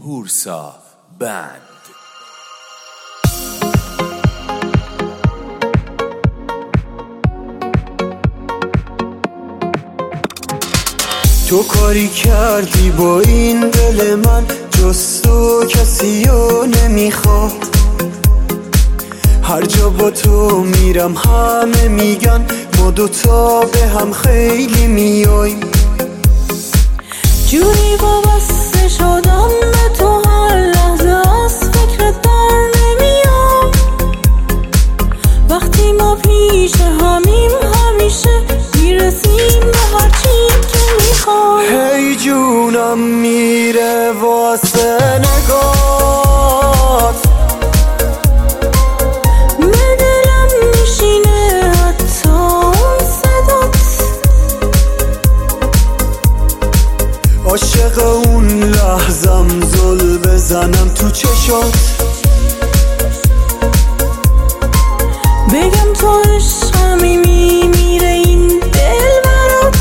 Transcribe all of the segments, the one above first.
هورسا بند. تو کاری کردی با این دل من، جز تو کسی رو نمیخواد. هر جا با تو میرم همه میگن ما دوتا به هم خیلی میاییم. جوری وابسته شدم به تو هر لحظه از فکرت در نمیام. وقتی ما پیش همیم همیشه میرسیم به هر چی که میخوام. هی جونم میره واسه نگات، به دلم میشینه حتی اون صدات. عاشق اون لحظم زل بزنم تو چشات، بگم تو عشقمی میمیره این دل برات.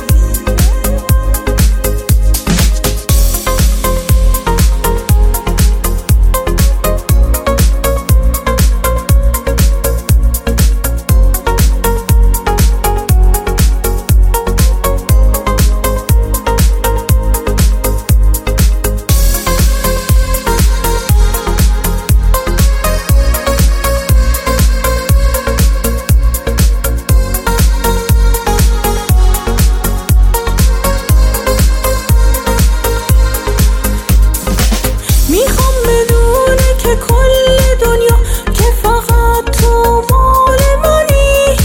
میخوام بدونه که کل دنیا که فقط تو مال منی.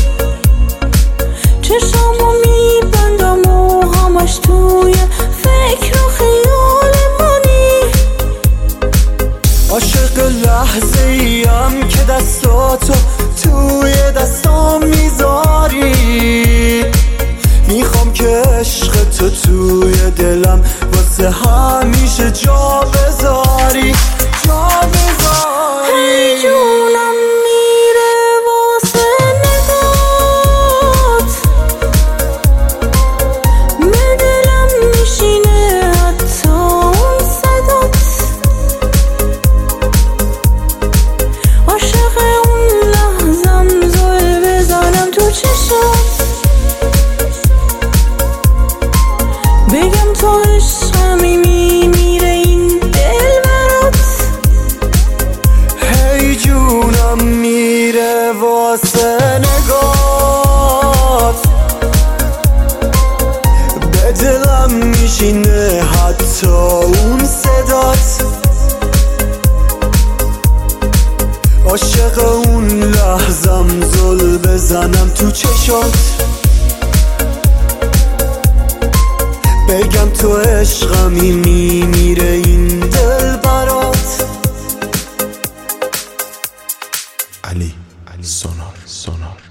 چشامو میبندم و همش توی فکر و خیال منی. عاشق لحظه ایم که دستاتو توی دستام میذاری. میخوام که عشق تو توی دلم واسه همیشه جا بذاری، جا بذاری. هی جونم میره واسه نگات، به دلم میشینه حتی اون صدات. عاشق اون لحظم زل بزنم تو چشات، بگم تو عشقمی میمیره این دل برات. هی جونم میره واسه نگات، به دلم میشینه حتی اون صدات. عاشق اون لحظم زل بزنم تو چشات، بگم تو عشقمی میمیره این دل برات. علی سونار